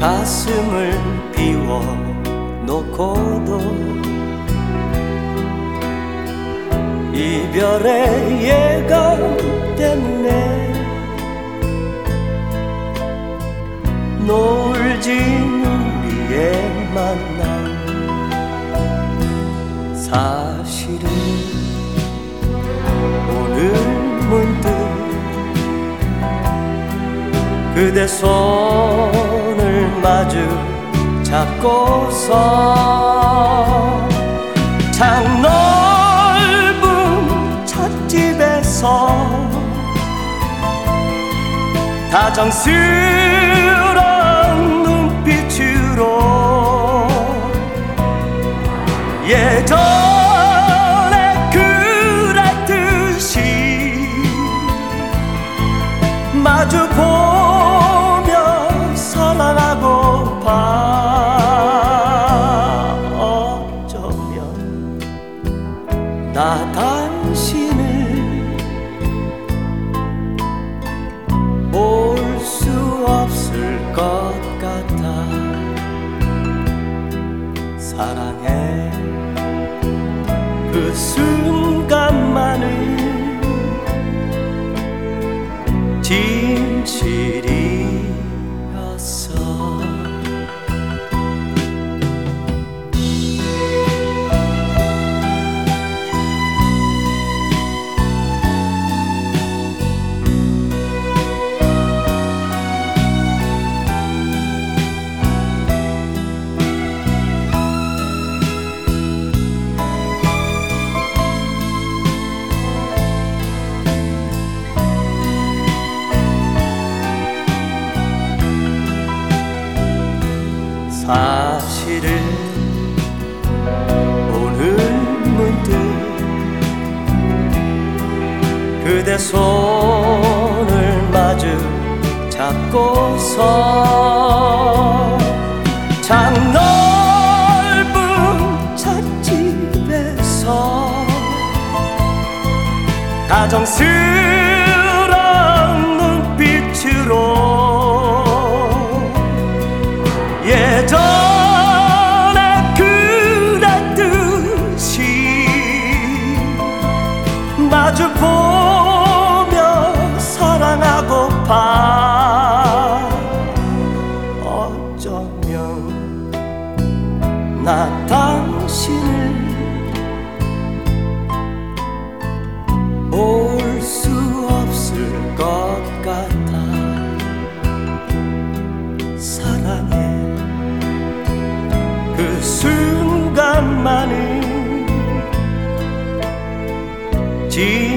가슴을 비워 놓고도 이별의 예감 때문에 노을진 우리의 만남, 사실은 오늘 문득 그대 손을 마주 잡고서 창 넓은 찻집에서 다정스런 눈빛으로 예전에 그랬듯이 마주보며 사랑하고파. 어쩌면 나 당신을 볼 수 없을 것 같아. 사랑해 그 순간만은 진실이었어. 사실은 오늘 문득 그대 손을 마주 잡고서 창 넓은 찻집에서 다정스런 눈빛으로 예전에 그랬듯이 마주보며 사랑하고파. 어쩌면 나 당신을 볼 수 없을 것 같아. 사랑해 그 순간만은